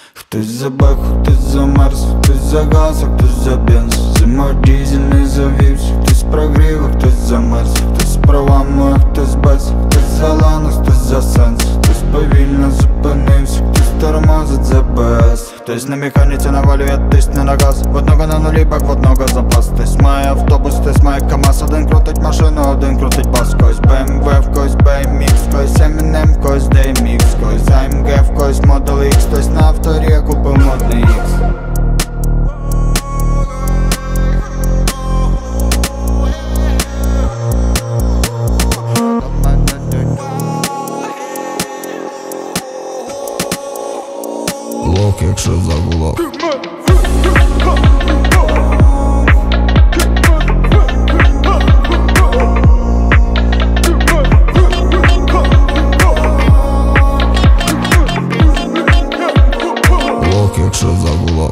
Хтось за беху, хтось за мерз, хтось за газ, а хтось за бенз. Зимою дизельний завівся, хтось прогрів, а хтось замерз. Хтось з правами, а хтось без, хтось за лану, хтось за сенс. Хтось повільно зупинився, хтось тормозить за БС. Хтось на механіці навалює, тисне на газ. В одного на нулі, бак, в одного запас. Хтось має автобус, хтось має КамАЗ. Один крутить машину, один крутить бас. Когось BMW, в когось BMX, в когось Eminem, в когось DMX, в когось AMG, в когось Model X. Хтось на авторі купив модний X. Лок, якщо заглох. Лок, якщо заглох.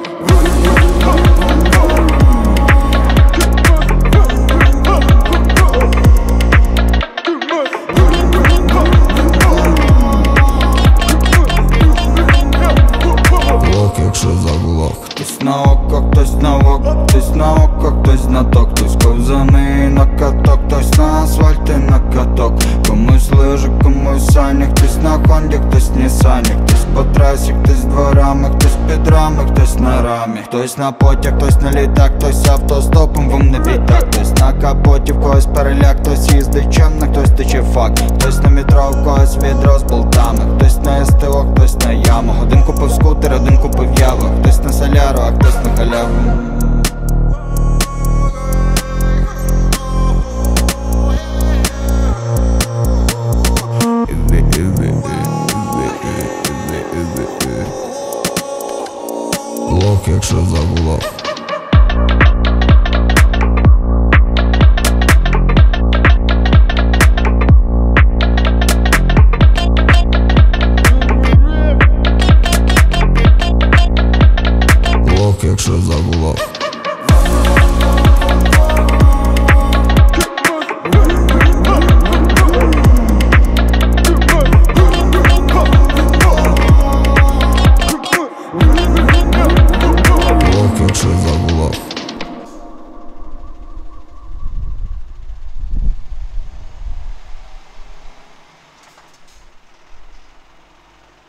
Якщо заглох. Хтось на око, хтось на око, хтось на око, хтось на ток. Хтось ковзаний на каток, хтось на асфальті на каток. Комусь лижи, комусь сані, хтось на хонді, хтось нісані. Хтось по трасі, хтось дворами, хтось під рами, хтось на рамі. Хтось на потяг, хтось на літак, хтось автостопом, вум не відтак. Хтось на капоті, в когось переляк, хтось їздить чемно, хтось тече фак. Хтось на метро, в когось відро з болтами. Хтось на СТО, хтось на ямах. Один купив скутер, один купив яву. Хтось на соляру, а хтось на халяву. Лок, якщо заглох.